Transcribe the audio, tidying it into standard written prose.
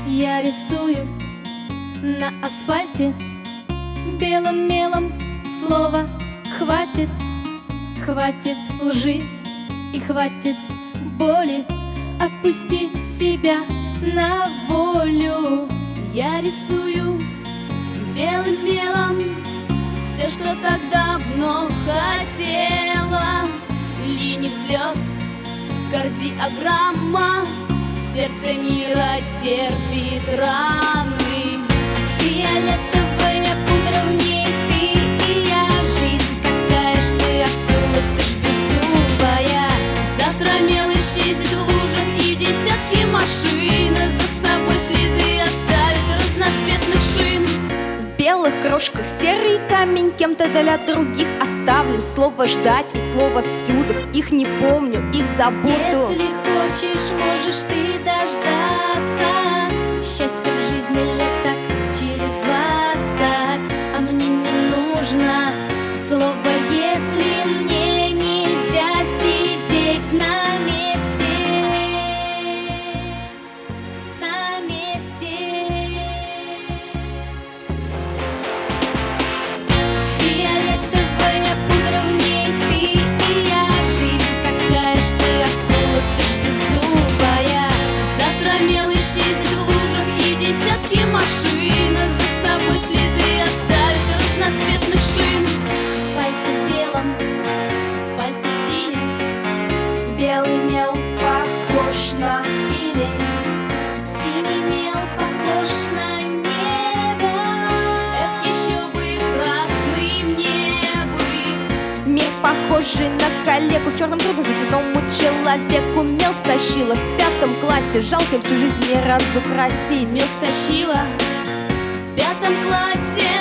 Я рисую на асфальте белым мелом слово хватит. Хватит лжи и хватит боли. Отпусти себя на волю. Я рисую белым мелом все, что так давно хотела. Линий взлет, кардиограмма, сердце мира терпит раны. Фиолетовая пудра в ней ты и я. Жизнь какая ж ты, акула, ты ж беззубая. Завтра мел исчезнет в лужах, и десятки машин за собой следы оставит разноцветных шин. В белых крошках серый камень кем-то для других оставлен. Слово ждать и слово всюду. Их не помню, их забуду. Если хочешь, можешь ты дождаться счастья в жизни лет так через 20. А мне не нужно слово «если». Мне нельзя сидеть на месте. На месте. Фиолетовая пудра в ней ты и я. Жизнь какая ж ты, акула, ты ж беззубая. Завтра мел исчезнет в лужах, и десятки машин за собой следы оставит разноцветных шин. Пальцы в белом, пальцы синим. Белый мел похож на иней. Синий мел похож на небо. Эх, еще бы красным небо. Мир похожий на коллегу. В черном трудно жить одному человеку. Мел стащила в 5 классе. Жалко всю жизнь ни разу красить. Мел стащила в 5 классе.